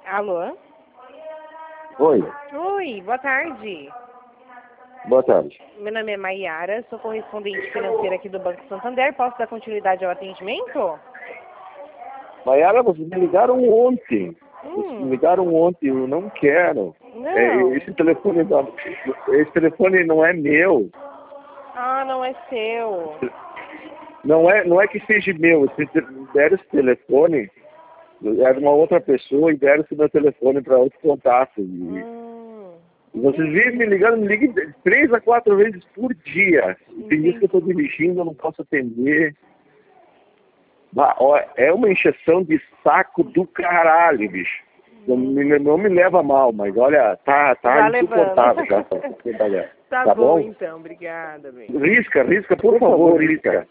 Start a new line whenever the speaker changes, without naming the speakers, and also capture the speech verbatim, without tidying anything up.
Alô?
Oi,
Oi, boa tarde.
boa tarde.
Meu nome é Maiara, sou correspondente financeira aqui do Banco Santander. Posso dar continuidade ao atendimento?
Maiara, vocês me ligaram ontem. Vocês me
Hum,
ligaram ontem, eu não quero. É,
não.
esse telefone da- esse telefone não é meu.
Ah, não é seu.
Não é, não é que seja meu. Vocês deram esse telefone, era uma outra pessoa e deram esse meu telefone para outro contato. E,
Hum,
e vocês vivem me ligando, me ligam três a quatro vezes por dia. Tem dias que eu estou dirigindo, eu não posso atender. Bah, ó, é uma encheção de saco do caralho, bicho. Não me, não me leva mal, mas olha, tá, tá
Já
insuportável
levando.
já. Tá,
Tá,
tá
bom,
bom?
então. Obrigada, bem.
Risca, risca, por favor, risca.